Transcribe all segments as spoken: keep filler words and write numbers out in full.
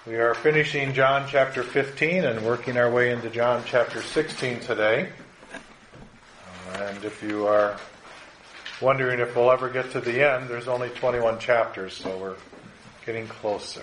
We are finishing John chapter fifteen and working our way into John chapter sixteen today. And if you are wondering if we'll ever get to the end, there's only twenty-one chapters, so we're getting closer.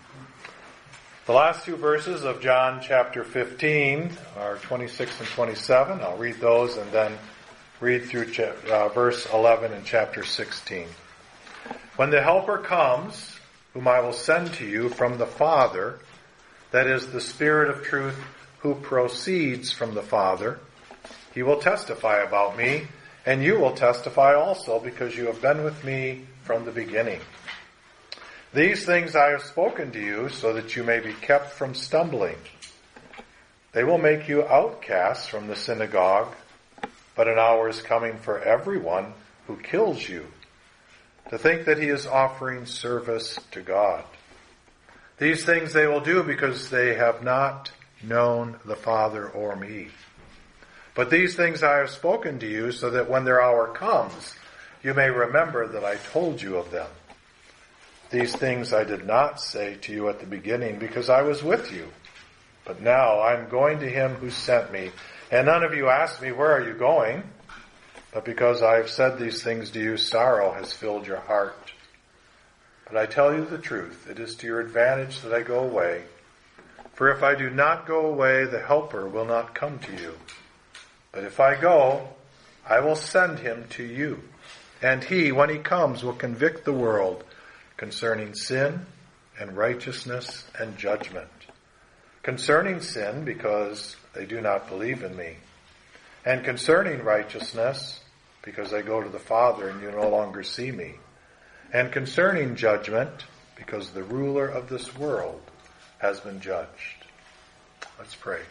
The last two verses of John chapter fifteen are twenty-six and twenty-seven. I'll read those and then read through cha- uh, verse eleven in chapter sixteen. When the Helper comes, whom I will send to you from the Father, that is, the Spirit of truth who proceeds from the Father, he will testify about me, and you will testify also, because you have been with me from the beginning. These things I have spoken to you, so that you may be kept from stumbling. They will make you outcasts from the synagogue, but an hour is coming for everyone who kills you, to think that he is offering service to God. These things they will do because they have not known the Father or me. But these things I have spoken to you, so that when their hour comes, you may remember that I told you of them. These things I did not say to you at the beginning, because I was with you. But now I am going to him who sent me, and none of you asked me, where are you going? But because I have said these things to you, sorrow has filled your heart. But I tell you the truth, it is to your advantage that I go away. For if I do not go away, the Helper will not come to you. But if I go, I will send him to you. And he, when he comes, will convict the world concerning sin and righteousness and judgment. Concerning sin, because they do not believe in me. And concerning righteousness, because I go to the Father and you no longer see me. And concerning judgment, because the ruler of this world has been judged. Let's pray.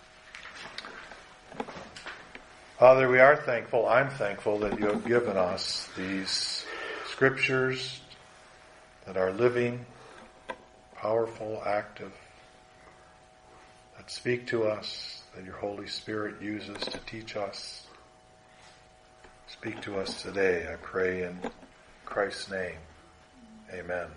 Father, we are thankful, I'm thankful that you have given us these scriptures that are living, powerful, active, that speak to us, that your Holy Spirit uses to teach us. Speak to us today, I pray in Christ's name. Amen.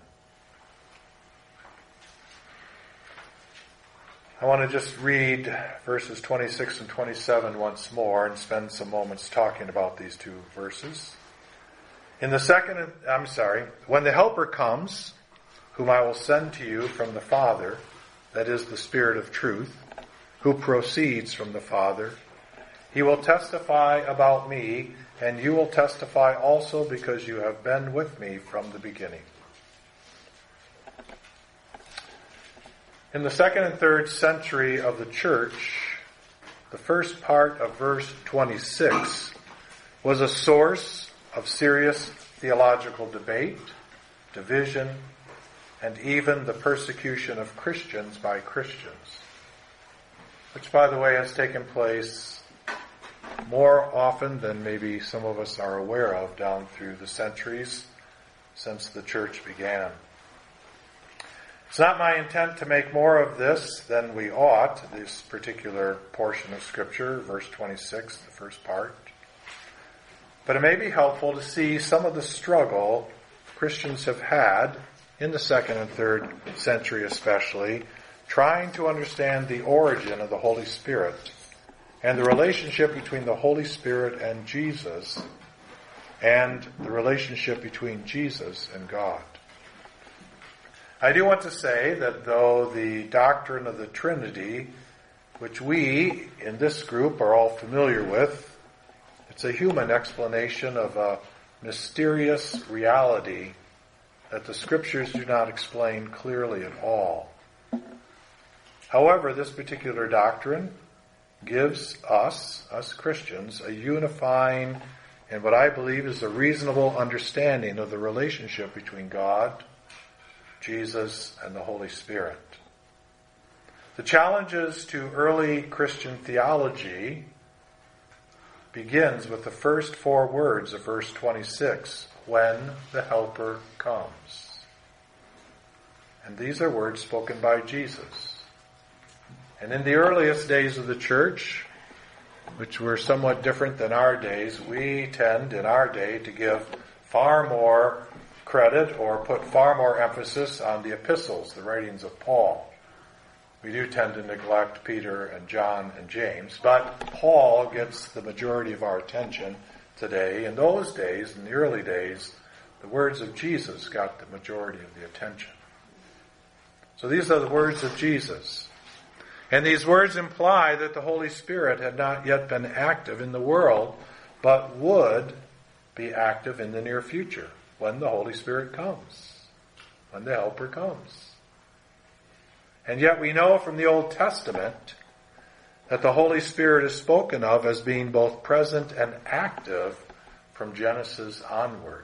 I want to just read verses twenty-six and twenty-seven once more and spend some moments talking about these two verses. In the second, I'm sorry, when the Helper comes, whom I will send to you from the Father, that is the Spirit of truth, who proceeds from the Father, he will testify about me, and you will testify also because you have been with me from the beginning. In the second and third century of the church, the first part of verse twenty-six was a source of serious theological debate, division, and even the persecution of Christians by Christians, which, by the way, has taken place more often than maybe some of us are aware of down through the centuries since the church began. It's not my intent to make more of this than we ought, this particular portion of Scripture, verse twenty-six, the first part. But it may be helpful to see some of the struggle Christians have had in the second and third century especially, trying to understand the origin of the Holy Spirit and the relationship between the Holy Spirit and Jesus, and the relationship between Jesus and God. I do want to say that though the doctrine of the Trinity, which we in this group are all familiar with, it's a human explanation of a mysterious reality that the Scriptures do not explain clearly at all. However, this particular doctrine gives us, us Christians, a unifying and what I believe is a reasonable understanding of the relationship between God, Jesus, and the Holy Spirit. The challenges to early Christian theology begins with the first four words of verse twenty-six, when the Helper comes. And these are words spoken by Jesus. And in the earliest days of the church, which were somewhat different than our days, we tend in our day to give far more credit or put far more emphasis on the epistles, the writings of Paul. We do tend to neglect Peter and John and James, but Paul gets the majority of our attention today. In those days, in the early days, the words of Jesus got the majority of the attention. So these are the words of Jesus. And these words imply that the Holy Spirit had not yet been active in the world, but would be active in the near future when the Holy Spirit comes, when the Helper comes. And yet we know from the Old Testament that the Holy Spirit is spoken of as being both present and active from Genesis onward.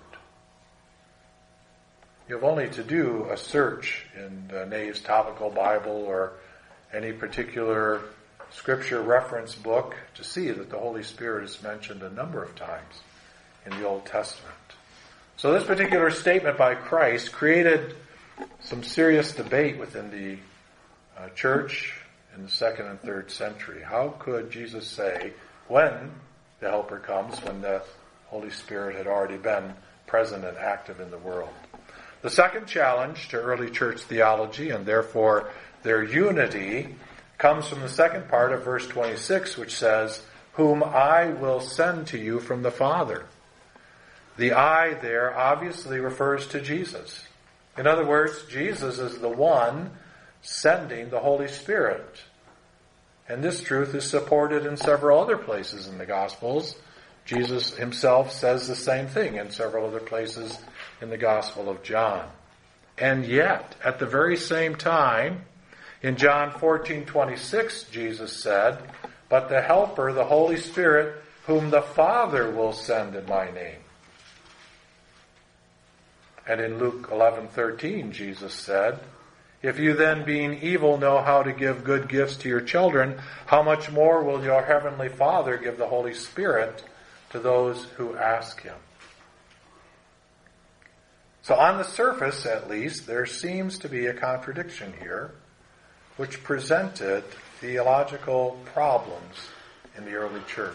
You have only to do a search in the Nave's Topical Bible or any particular scripture reference book to see that the Holy Spirit is mentioned a number of times in the Old Testament. So this particular statement by Christ created some serious debate within the uh, church in the second and third century. How could Jesus say when the Helper comes, when the Holy Spirit had already been present and active in the world? The second challenge to early church theology, and therefore their unity, comes from the second part of verse twenty-six, which says, "Whom I will send to you from the Father." The I there obviously refers to Jesus. In other words, Jesus is the one sending the Holy Spirit. And this truth is supported in several other places in the Gospels. Jesus himself says the same thing in several other places in the Gospel of John. And yet, at the very same time, in John fourteen twenty-six, Jesus said, "But the Helper, the Holy Spirit, whom the Father will send in my name." And in Luke eleven thirteen, Jesus said, "If you then, being evil, know how to give good gifts to your children, how much more will your heavenly Father give the Holy Spirit to those who ask him?" So on the surface, at least, there seems to be a contradiction here, which presented theological problems in the early church.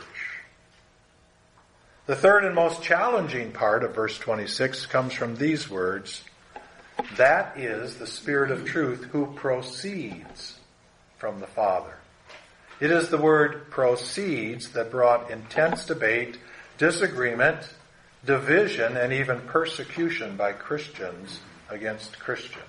The third and most challenging part of verse twenty-six comes from these words, "That is the Spirit of truth who proceeds from the Father." It is the word proceeds that brought intense debate, disagreement, division, and even persecution by Christians against Christians.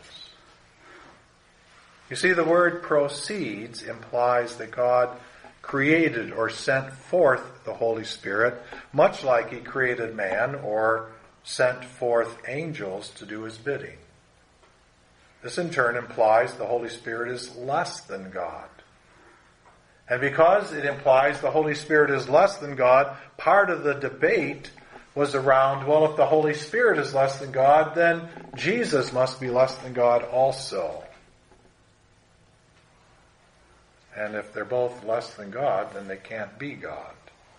You see, the word proceeds implies that God created or sent forth the Holy Spirit, much like he created man or sent forth angels to do his bidding. This in turn implies the Holy Spirit is less than God. And because it implies the Holy Spirit is less than God, part of the debate was around, well, if the Holy Spirit is less than God, then Jesus must be less than God also. And if they're both less than God, then they can't be God.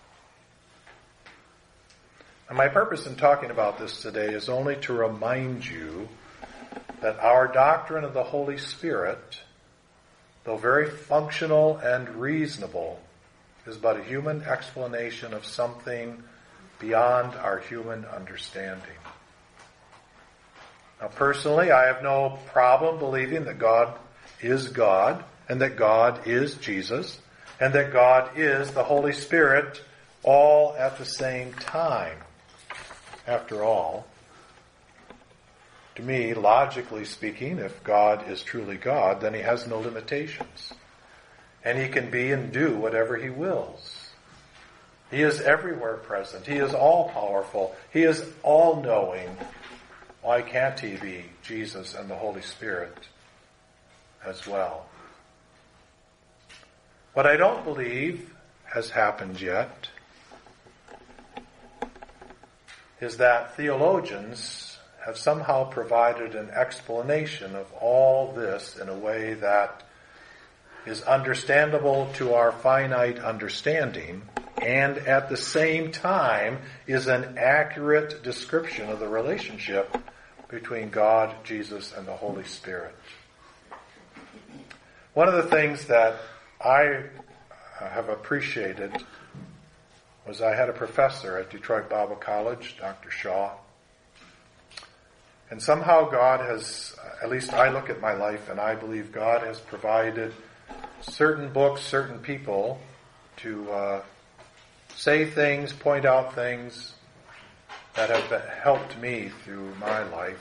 And my purpose in talking about this today is only to remind you that our doctrine of the Holy Spirit, though very functional and reasonable, is but a human explanation of something beyond our human understanding. Now, personally, I have no problem believing that God is God, and that God is Jesus, and that God is the Holy Spirit, all at the same time. After all, to me, logically speaking, if God is truly God, then he has no limitations. And he can be and do whatever he wills. He is everywhere present. He is all-powerful. He is all-knowing. Why can't he be Jesus and the Holy Spirit as well? What I don't believe has happened yet is that theologians have somehow provided an explanation of all this in a way that is understandable to our finite understanding and at the same time is an accurate description of the relationship between God, Jesus, and the Holy Spirit. One of the things that I have appreciated was I had a professor at Detroit Bible College, Doctor Shaw, And somehow God has, at least I look at my life and I believe God has provided certain books, certain people to uh, say things, point out things that have been, helped me through my life.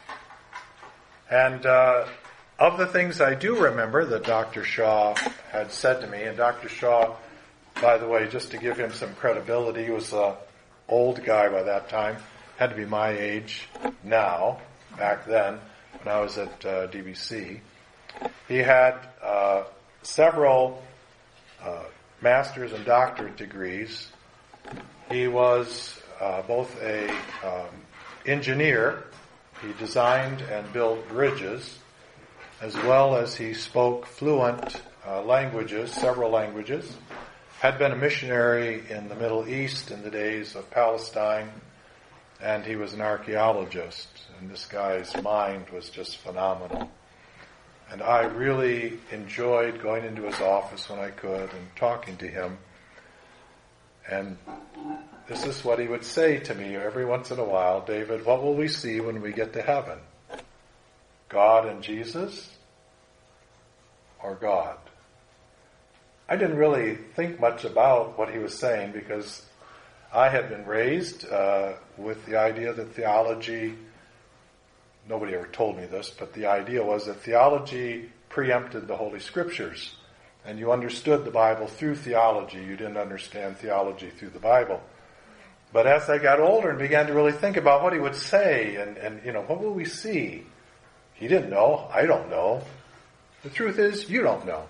And uh, of the things I do remember that Doctor Shaw had said to me, and Doctor Shaw, by the way, just to give him some credibility, he was an old guy by that time, had to be my age now, back then, when I was at uh, D B C. He had uh, several uh, master's and doctorate degrees. He was uh, both a um, engineer. He designed and built bridges, as well as he spoke fluent uh, languages, several languages. Had been a missionary in the Middle East in the days of Palestine, and he was an archaeologist. And this guy's mind was just phenomenal. And I really enjoyed going into his office when I could and talking to him. And this is what he would say to me every once in a while: David, what will we see when we get to heaven? God and Jesus, or God? I didn't really think much about what he was saying because I had been raised uh, with the idea that theology, nobody ever told me this, but the idea was that theology preempted the Holy Scriptures. And you understood the Bible through theology. You didn't understand theology through the Bible. But as I got older and began to really think about what he would say and, and you know, what will we see? He didn't know. I don't know. The truth is, you don't know.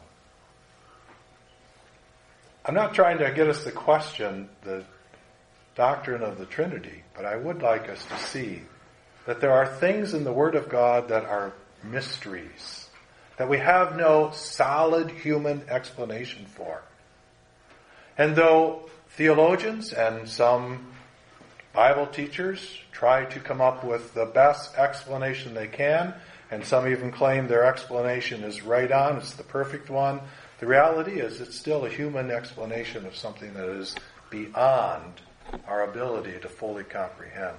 I'm not trying to get us to question the doctrine of the Trinity, but I would like us to see that there are things in the Word of God that are mysteries, that we have no solid human explanation for. And though theologians and some Bible teachers try to come up with the best explanation they can, and some even claim their explanation is right on, it's the perfect one, the reality is it's still a human explanation of something that is beyond our ability to fully comprehend.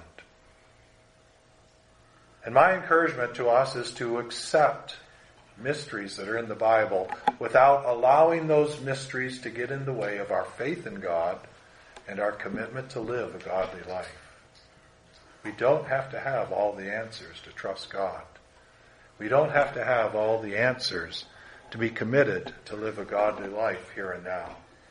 And my encouragement to us is to accept mysteries that are in the Bible without allowing those mysteries to get in the way of our faith in God and our commitment to live a godly life. We don't have to have all the answers to trust God. We don't have to have all the answers to be committed to live a godly life here and now.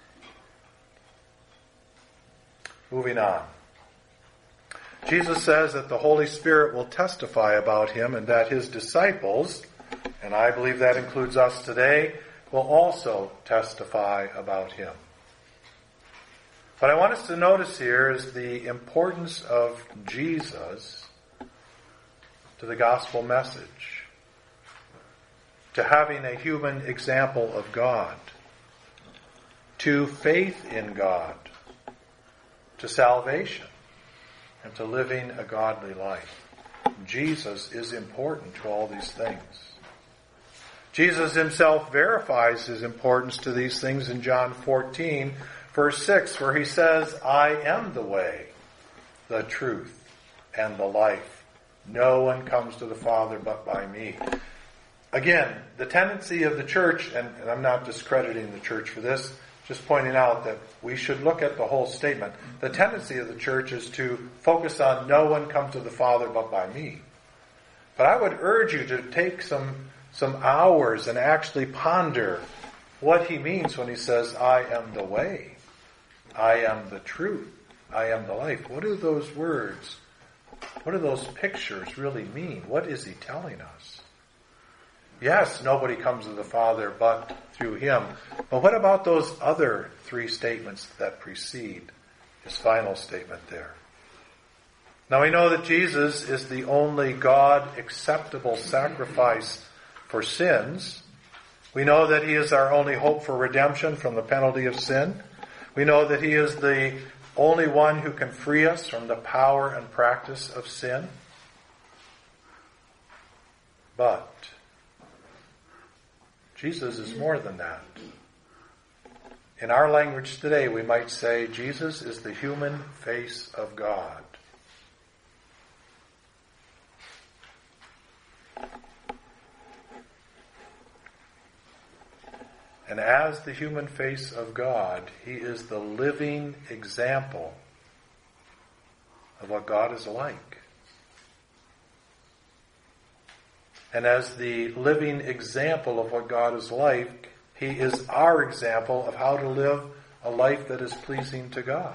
Moving on. Jesus says that the Holy Spirit will testify about him and that his disciples, and I believe that includes us today, will also testify about him. What I want us to notice here is the importance of Jesus to the gospel message, to having a human example of God, to faith in God, to salvation, and to living a godly life. Jesus is important to all these things. Jesus himself verifies his importance to these things in John fourteen, verse six, where he says, I am the way, the truth, and the life. No one comes to the Father but by me. Again, the tendency of the church, and, and I'm not discrediting the church for this, just pointing out that we should look at the whole statement. The tendency of the church is to focus on no one comes to the Father but by me. But I would urge you to take some, some hours and actually ponder what he means when he says, I am the way, I am the truth, I am the life. What do those words, what do those pictures really mean? What is he telling us? Yes, nobody comes to the Father but through him. But what about those other three statements that precede his final statement there? Now we know that Jesus is the only God-acceptable sacrifice for sins. We know that he is our only hope for redemption from the penalty of sin. We know that he is the only one who can free us from the power and practice of sin. But Jesus is more than that. In our language today, we might say Jesus is the human face of God. And as the human face of God, he is the living example of what God is like. And as the living example of what God is like, he is our example of how to live a life that is pleasing to God.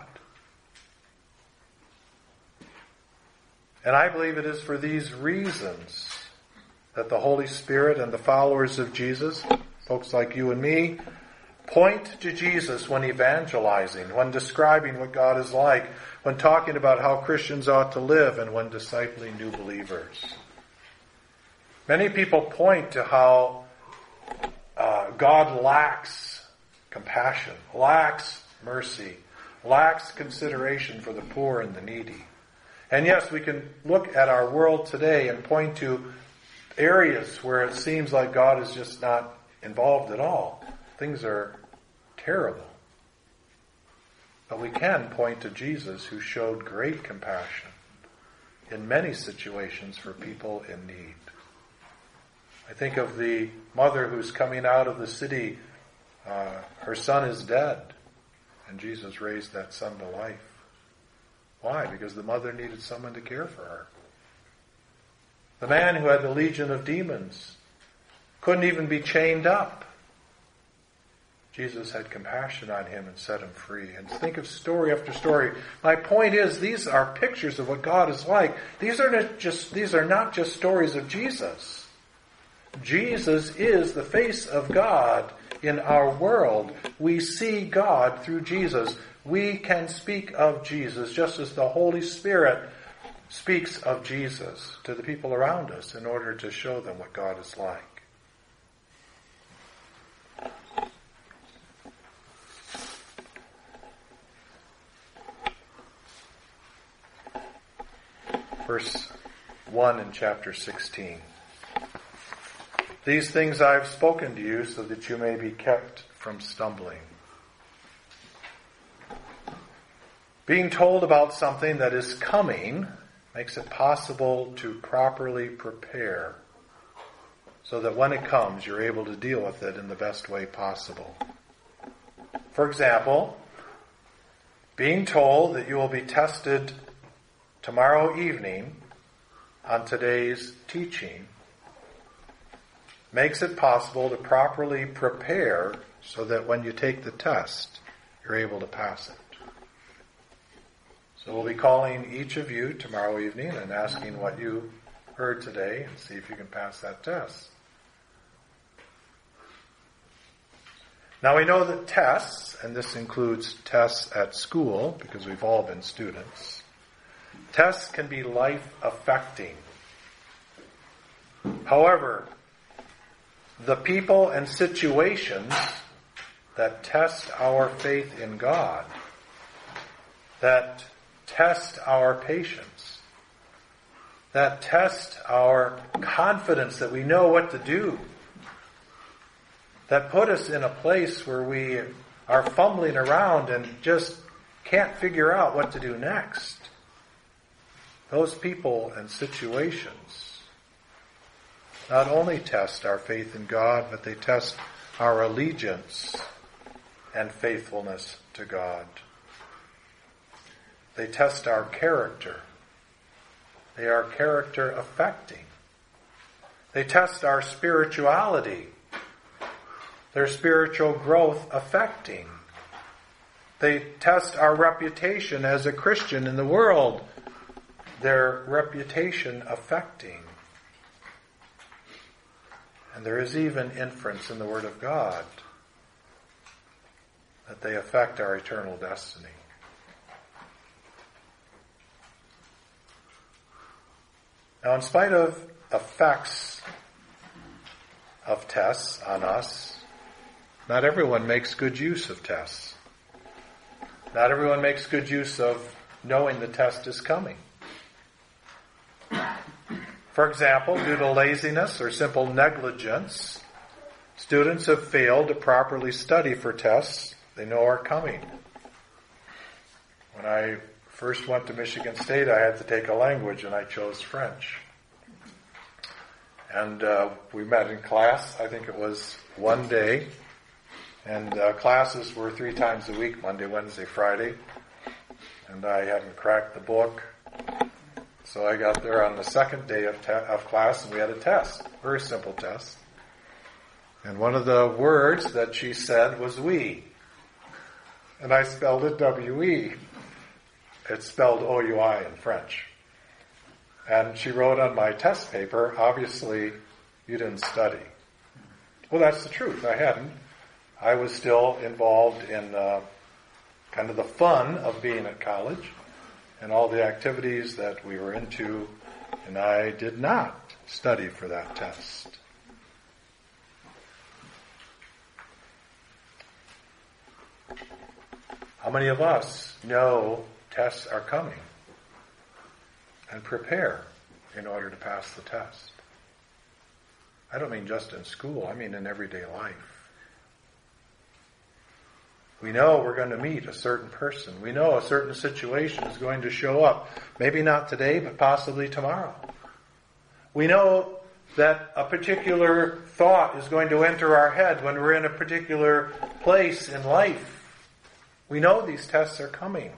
And I believe it is for these reasons that the Holy Spirit and the followers of Jesus, folks like you and me, point to Jesus when evangelizing, when describing what God is like, when talking about how Christians ought to live, and when discipling new believers. Many people point to how uh, God lacks compassion, lacks mercy, lacks consideration for the poor and the needy. And yes, we can look at our world today and point to areas where it seems like God is just not involved at all. Things are terrible. But we can point to Jesus, who showed great compassion in many situations for people in need. I think of the mother who's coming out of the city. Uh, her son is dead, and Jesus raised that son to life. Why? Because the mother needed someone to care for her. The man who had the legion of demons couldn't even be chained up. Jesus had compassion on him and set him free. And think of story after story. My point is, these are pictures of what God is like. These are not just, these are not just stories of Jesus. Jesus is the face of God in our world. We see God through Jesus. We can speak of Jesus just as the Holy Spirit speaks of Jesus to the people around us in order to show them what God is like. Verse one in chapter sixteen. These things I have spoken to you so that you may be kept from stumbling. Being told about something that is coming makes it possible to properly prepare so that when it comes, you're able to deal with it in the best way possible. For example, being told that you will be tested tomorrow evening on today's teaching makes it possible to properly prepare so that when you take the test, you're able to pass it. So we'll be calling each of you tomorrow evening and asking what you heard today and see if you can pass that test. Now we know that tests, and this includes tests at school, because we've all been students, tests can be life-affecting. However, the people and situations that test our faith in God, that test our patience, that test our confidence that we know what to do, that put us in a place where we are fumbling around and just can't figure out what to do next. Those people and situations not only test our faith in God, but they test our allegiance and faithfulness to God. They test our character. They are character affecting. They test our spirituality. Their spiritual growth affecting. They test our reputation as a Christian in the world. Their reputation affecting. And there is even inference in the Word of God that they affect our eternal destiny. Now, in spite of effects of tests on us, not everyone makes good use of tests. Not everyone makes good use of knowing the test is coming. For example, due to laziness or simple negligence, students have failed to properly study for tests they know are coming. When I first went to Michigan State, I had to take a language, and I chose French. And uh, we met in class. I think it was one day. And uh, classes were three times a week, Monday, Wednesday, Friday. And I hadn't cracked the book. So I got there on the second day of, te- of class, and we had a test. Very simple test. And one of the words that she said was we. And I spelled it W E. It's spelled O U I in French. And she wrote on my test paper, obviously, you didn't study. Well, that's the truth. I hadn't. I was still involved in uh, kind of the fun of being at college and all the activities that we were into, and I did not study for that test. How many of us know tests are coming and prepare in order to pass the test? I don't mean just in school, I mean in everyday life. We know we're going to meet a certain person. We know a certain situation is going to show up. Maybe not today, but possibly tomorrow. We know that a particular thought is going to enter our head when we're in a particular place in life. We know these tests are coming.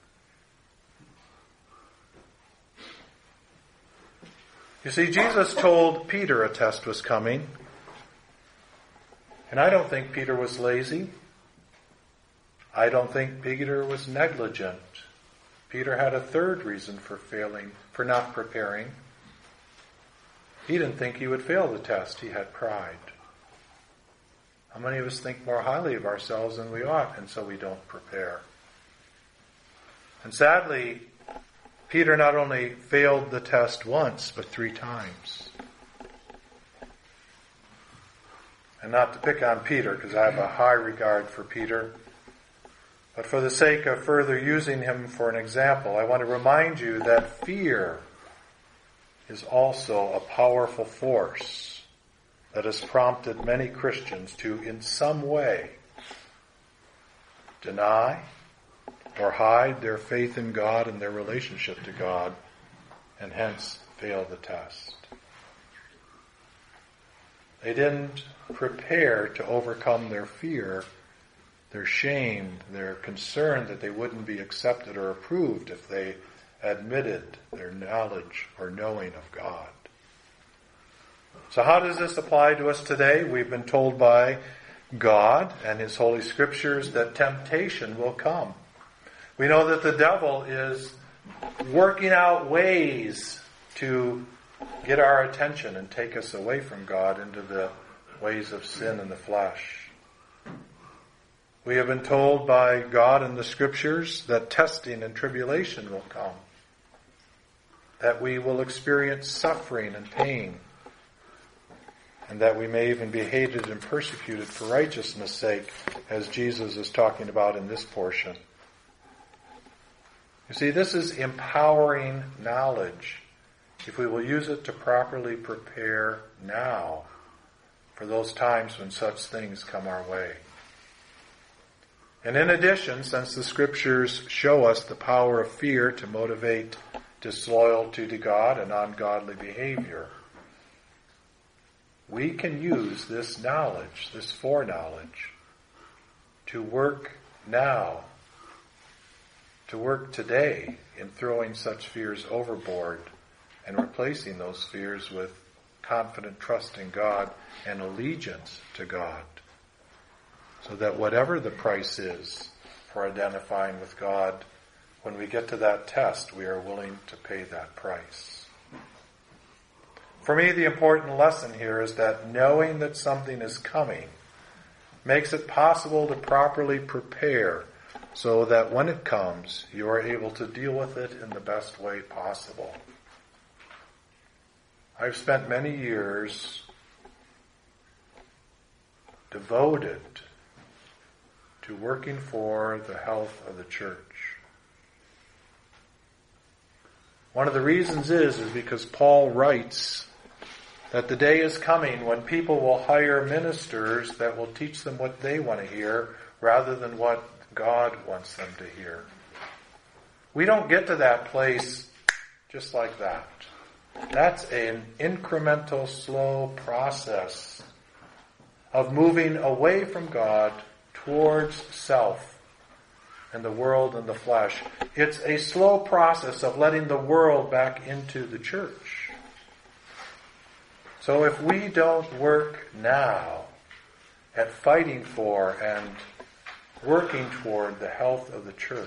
You see, Jesus told Peter a test was coming. And I don't think Peter was lazy. I don't think Peter was negligent. Peter had a third reason for failing, for not preparing. He didn't think he would fail the test. He had pride. How many of us think more highly of ourselves than we ought, and so we don't prepare? And sadly, Peter not only failed the test once, but three times. And not to pick on Peter, because I have a high regard for Peter, but for the sake of further using him for an example, I want to remind you that fear is also a powerful force that has prompted many Christians to, in some way, deny or hide their faith in God and their relationship to God, and hence fail the test. They didn't prepare to overcome their fear, their shame, their concern that they wouldn't be accepted or approved if they admitted their knowledge or knowing of God. So how does this apply to us today? We've been told by God and His Holy Scriptures that temptation will come. We know that the devil is working out ways to get our attention and take us away from God into the ways of sin and the flesh. We have been told by God in the Scriptures that testing and tribulation will come, that we will experience suffering and pain, and that we may even be hated and persecuted for righteousness' sake, as Jesus is talking about in this portion. You see, this is empowering knowledge, if we will use it to properly prepare now for those times when such things come our way. And in addition, since the Scriptures show us the power of fear to motivate disloyalty to God and ungodly behavior, we can use this knowledge, this foreknowledge, to work now, to work today in throwing such fears overboard and replacing those fears with confident trust in God and allegiance to God, so that whatever the price is for identifying with God, when we get to that test, we are willing to pay that price. For me, the important lesson here is that knowing that something is coming makes it possible to properly prepare so that when it comes, you are able to deal with it in the best way possible. I've spent many years devoted to working for the health of the church. One of the reasons is, is because Paul writes that the day is coming when people will hire ministers that will teach them what they want to hear rather than what God wants them to hear. We don't get to that place just like that. That's an incremental, slow process of moving away from God towards self and the world and the flesh. It's a slow process of letting the world back into the church. So if we don't work now at fighting for and working toward the health of the church,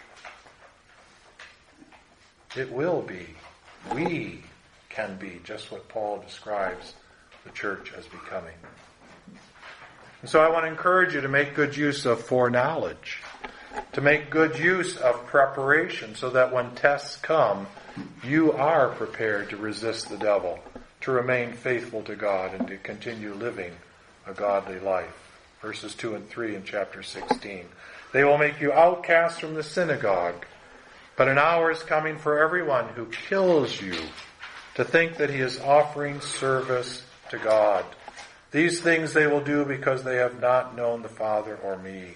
it will be, we can be just what Paul describes the church as becoming. And so I want to encourage you to make good use of foreknowledge, to make good use of preparation so that when tests come, you are prepared to resist the devil, to remain faithful to God, and to continue living a godly life. Verses two and three in chapter sixteen. They will make you outcasts from the synagogue, but an hour is coming for everyone who kills you to think that he is offering service to God. These things they will do because they have not known the Father or me.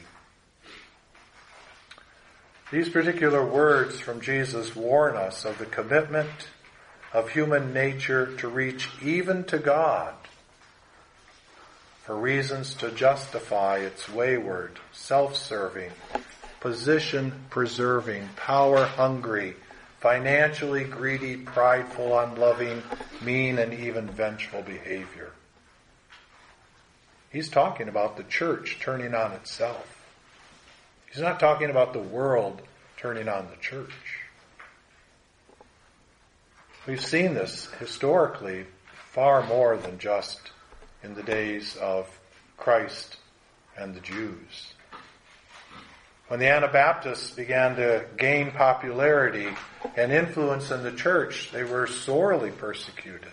These particular words from Jesus warn us of the commitment of human nature to reach even to God for reasons to justify its wayward, self-serving, position-preserving, power-hungry, financially greedy, prideful, unloving, mean, and even vengeful behavior. He's talking about the church turning on itself. He's not talking about the world turning on the church. We've seen this historically far more than just in the days of Christ and the Jews. When the Anabaptists began to gain popularity and influence in the church, they were sorely persecuted.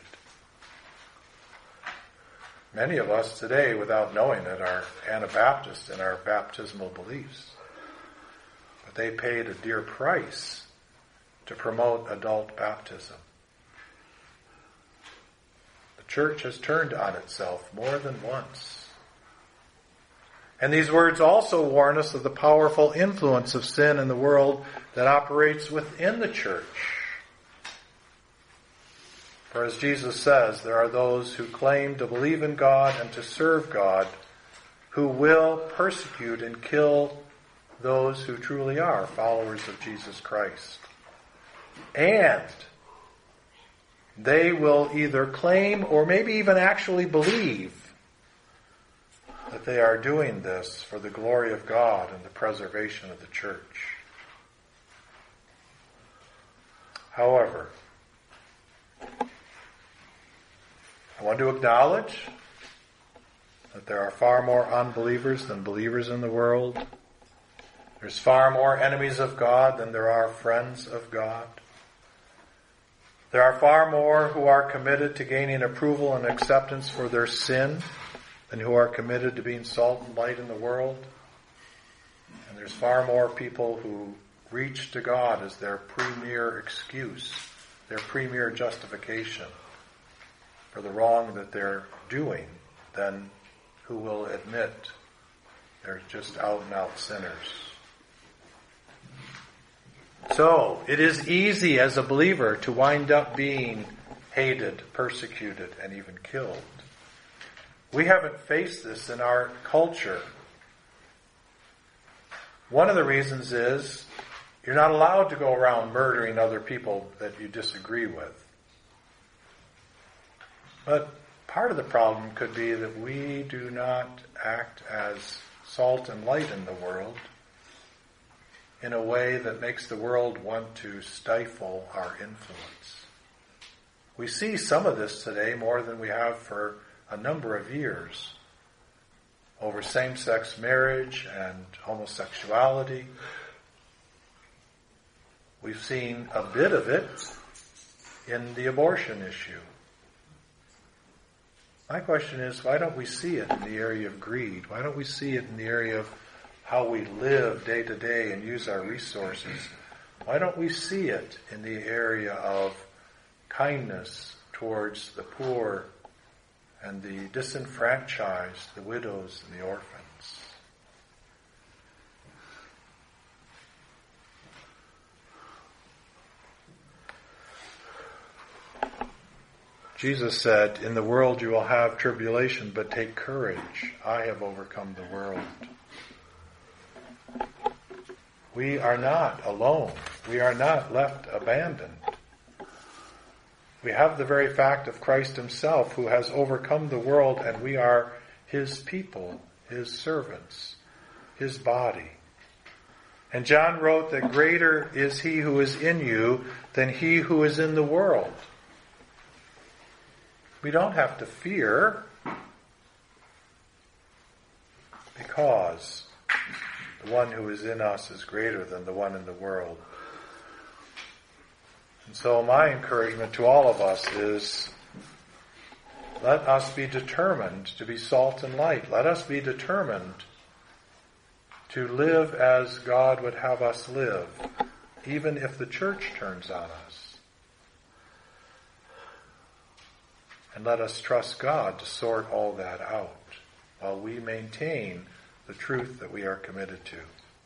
Many of us today, without knowing it, are Anabaptists in our baptismal beliefs. But they paid a dear price to promote adult baptism. The church has turned on itself more than once. And these words also warn us of the powerful influence of sin in the world that operates within the church. For as Jesus says, there are those who claim to believe in God and to serve God, who will persecute and kill those who truly are followers of Jesus Christ. And they will either claim or maybe even actually believe that they are doing this for the glory of God and the preservation of the church. However, I want to acknowledge that there are far more unbelievers than believers in the world. There's far more enemies of God than there are friends of God. There are far more who are committed to gaining approval and acceptance for their sin than who are committed to being salt and light in the world. And there's far more people who reach to God as their premier excuse, their premier justification for the wrong that they're doing than who will admit they're just out and out sinners. So, it is easy as a believer to wind up being hated, persecuted, and even killed. We haven't faced this in our culture. One of the reasons is you're not allowed to go around murdering other people that you disagree with. But part of the problem could be that we do not act as salt and light in the world in a way that makes the world want to stifle our influence. We see some of this today more than we have for a number of years over same-sex marriage and homosexuality. We've seen a bit of it in the abortion issue. My question is, why don't we see it in the area of greed? Why don't we see it in the area of how we live day to day and use our resources? Why don't we see it in the area of kindness towards the poor and the disenfranchised, the widows and the orphans? Jesus said, "In the world you will have tribulation, but take courage. I have overcome the world." We are not alone. We are not left abandoned. We have the very fact of Christ himself, who has overcome the world, and we are his people, his servants, his body. And John wrote that greater is he who is in you than he who is in the world. We don't have to fear, because the one who is in us is greater than the one in the world. And so my encouragement to all of us is, let us be determined to be salt and light. Let us be determined to live as God would have us live, even if the church turns on us. And let us trust God to sort all that out while we maintain the truth that we are committed to.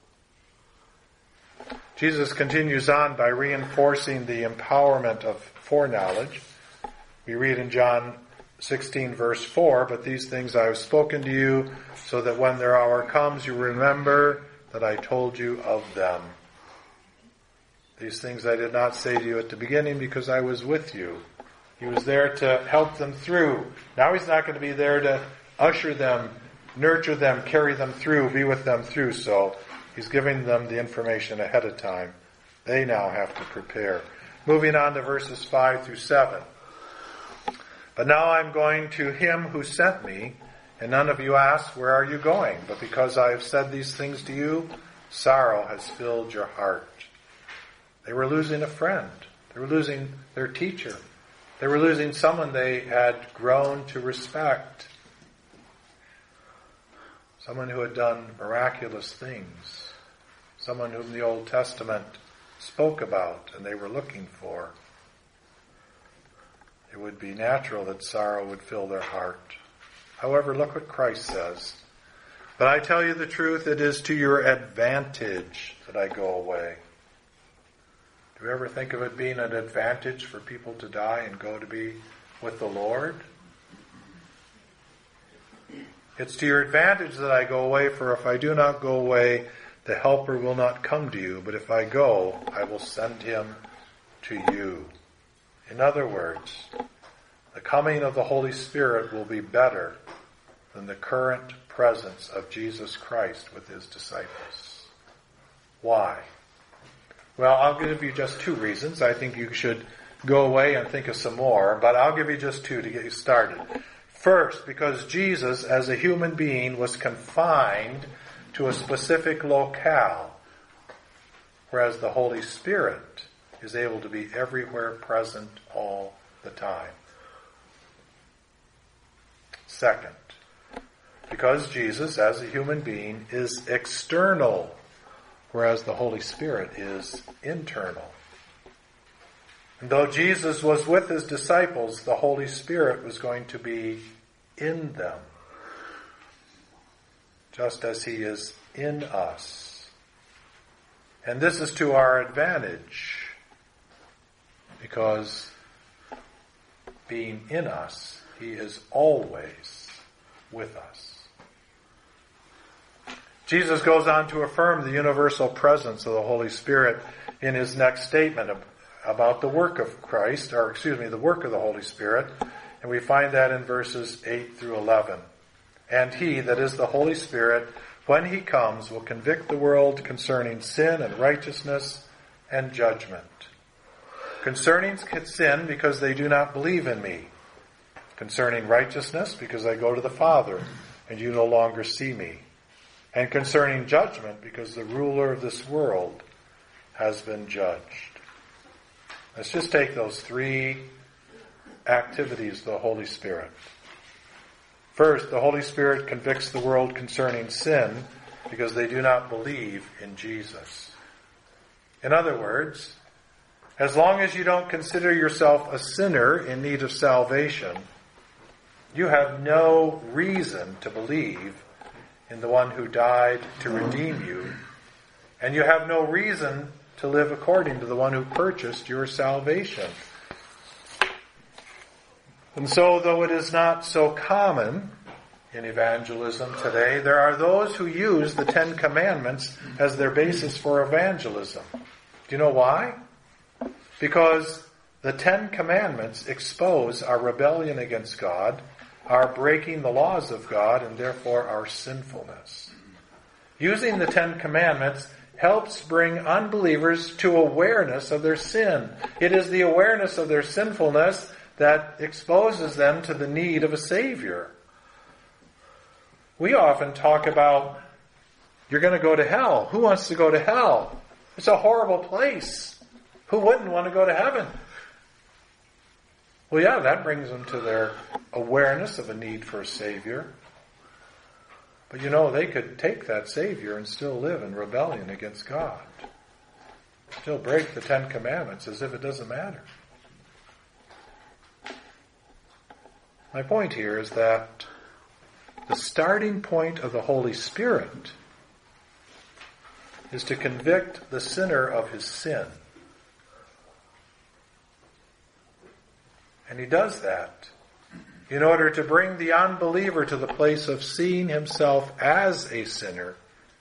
Jesus continues on by reinforcing the empowerment of foreknowledge. We read in John sixteen verse four, "But these things I have spoken to you, so that when their hour comes, you remember that I told you of them. These things I did not say to you at the beginning, because I was with you." He was there to help them through. Now he's not going to be there to usher them, nurture them, carry them through, be with them through. So he's giving them the information ahead of time. They now have to prepare. Moving on to verses five through seven. "But now I'm going to him who sent me, and none of you ask, 'Where are you going?' But because I have said these things to you, sorrow has filled your heart." They were losing a friend. They were losing their teacher. They were losing someone they had grown to respect. Someone who had done miraculous things. Someone whom the Old Testament spoke about and they were looking for. It would be natural that sorrow would fill their heart. However, look what Christ says. "But I tell you the truth, it is to your advantage that I go away." Do you ever think of it being an advantage for people to die and go to be with the Lord? "It's to your advantage that I go away, for if I do not go away, the Helper will not come to you. But if I go, I will send him to you." In other words, the coming of the Holy Spirit will be better than the current presence of Jesus Christ with his disciples. Why? Well, I'll give you just two reasons. I think you should go away and think of some more, but I'll give you just two to get you started. First, because Jesus, as a human being, was confined to a specific locale, whereas the Holy Spirit is able to be everywhere present all the time. Second, because Jesus, as a human being, is external, whereas the Holy Spirit is internal. And though Jesus was with his disciples, the Holy Spirit was going to be in them, just as he is in us. And this is to our advantage, because being in us, he is always with us. Jesus goes on to affirm the universal presence of the Holy Spirit in his next statement about the work of Christ, or excuse me, the work of the Holy Spirit. And we find that in verses eight through eleven. "And he, that is the Holy Spirit, when he comes, will convict the world concerning sin and righteousness and judgment. Concerning sin, because they do not believe in me. Concerning righteousness, because I go to the Father, and you no longer see me. And concerning judgment, because the ruler of this world has been judged." Let's just take those three activities of the Holy Spirit. First, the Holy Spirit convicts the world concerning sin because they do not believe in Jesus. In other words, as long as you don't consider yourself a sinner in need of salvation, you have no reason to believe in the one who died to redeem you, and you have no reason to live according to the one who purchased your salvation. And so, though it is not so common in evangelism today. There are those who use the Ten Commandments as their basis for evangelism. Do you know why? Because the Ten Commandments expose our rebellion against God, our breaking the laws of God, and therefore our sinfulness. Using the Ten Commandments helps bring unbelievers to awareness of their sin. It is the awareness of their sinfulness that exposes them to the need of a Savior. We often talk about, you're going to go to hell. Who wants to go to hell? It's a horrible place. Who wouldn't want to go to heaven? Well, yeah, that brings them to their awareness of a need for a Savior. But you know, they could take that Savior and still live in rebellion against God. Still break the Ten Commandments as if it doesn't matter. My point here is that the starting point of the Holy Spirit is to convict the sinner of his sin. And he does that in order to bring the unbeliever to the place of seeing himself as a sinner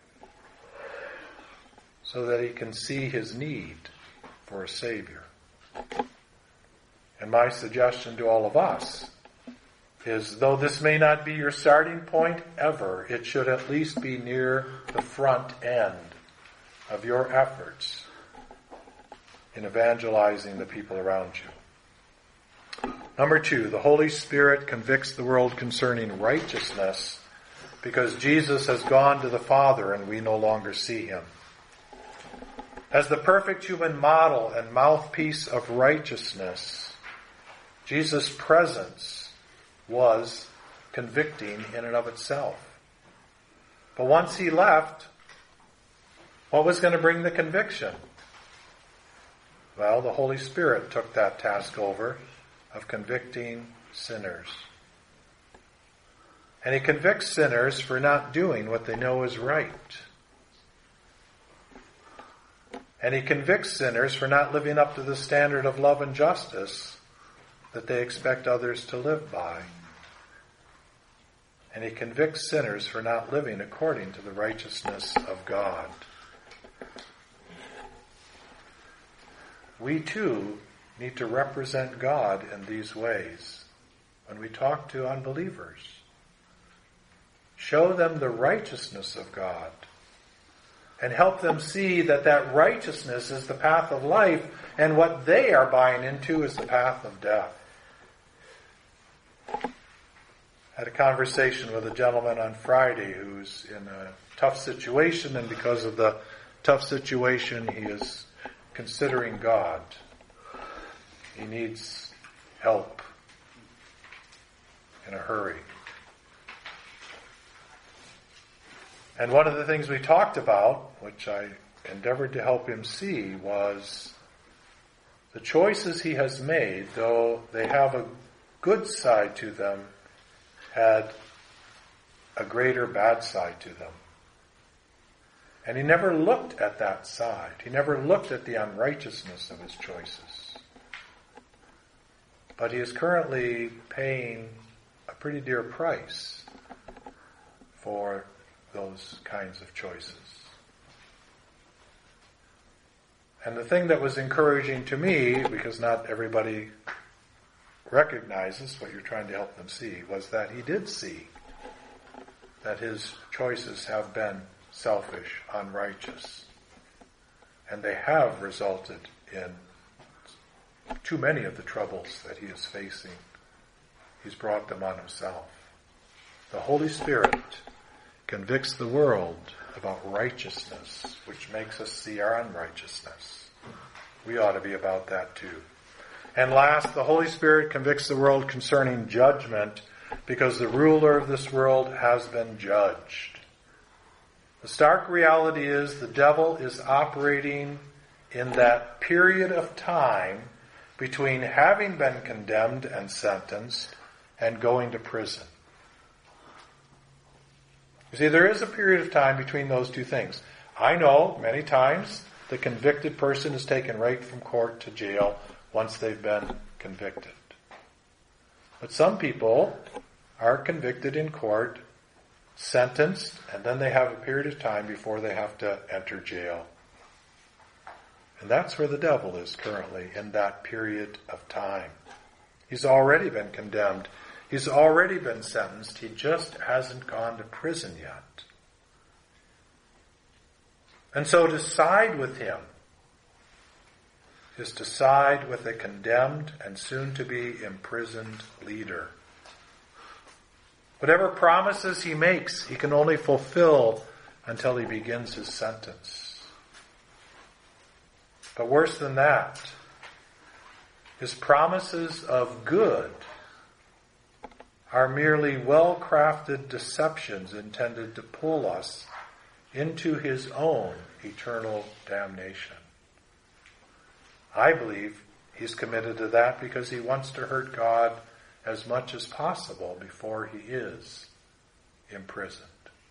so that he can see his need for a Savior. And my suggestion to all of us is, though this may not be your starting point ever, it should at least be near the front end of your efforts in evangelizing the people around you. Number two, the Holy Spirit convicts the world concerning righteousness because Jesus has gone to the Father and we no longer see him. As the perfect human model and mouthpiece of righteousness, Jesus' presence was convicting in and of itself. But once he left, what was going to bring the conviction? Well, the Holy Spirit took that task over of convicting sinners. And he convicts sinners for not doing what they know is right. And he convicts sinners for not living up to the standard of love and justice that they expect others to live by. And he convicts sinners for not living according to the righteousness of God. We too need to represent God in these ways when we talk to unbelievers. Show them the righteousness of God and help them see that that righteousness is the path of life and what they are buying into is the path of death. I had a conversation with a gentleman on Friday who's in a tough situation, and because of the tough situation he is considering God. He needs help in a hurry. And one of the things we talked about, which I endeavored to help him see, was the choices he has made, though they have a good side to them, had a greater bad side to them. And he never looked at that side. He never looked at the unrighteousness of his choices. But he is currently paying a pretty dear price for those kinds of choices. And the thing that was encouraging to me, because not everybody recognizes what you're trying to help them see, was that he did see that his choices have been selfish, unrighteous, and they have resulted in too many of the troubles that he is facing. He's brought them on himself. The Holy Spirit convicts the world about righteousness, which makes us see our unrighteousness. We ought to be about that too. And last, the Holy Spirit convicts the world concerning judgment because the ruler of this world has been judged. The stark reality is the devil is operating in that period of time between having been condemned and sentenced and going to prison. You see, there is a period of time between those two things. I know many times the convicted person is taken right from court to jail once they've been convicted. But some people are convicted in court, sentenced, and then they have a period of time before they have to enter jail. And that's where the devil is currently, in that period of time. He's already been condemned. He's already been sentenced. He just hasn't gone to prison yet. And so to side with him is to side with a condemned and soon-to-be imprisoned leader. Whatever promises he makes, he can only fulfill until he begins his sentence. But worse than that, his promises of good are merely well-crafted deceptions intended to pull us into his own eternal damnation. I believe he's committed to that because he wants to hurt God as much as possible before he is imprisoned.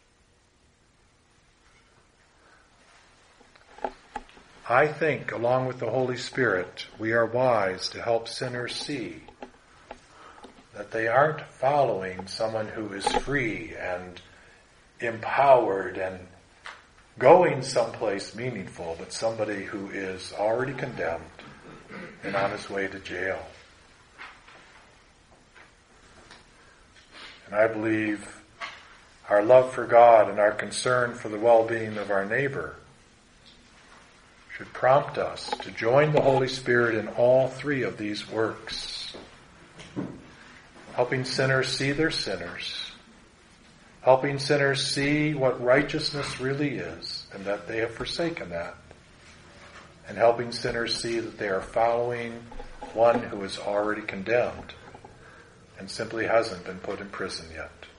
I think, along with the Holy Spirit, we are wise to help sinners see that they aren't following someone who is free and empowered and going someplace meaningful, but somebody who is already condemned and on his way to jail. And I believe our love for God and our concern for the well-being of our neighbor should prompt us to join the Holy Spirit in all three of these works. Helping sinners see they're sinners. Helping sinners see what righteousness really is and that they have forsaken that. And helping sinners see that they are following one who is already condemned and simply hasn't been put in prison yet.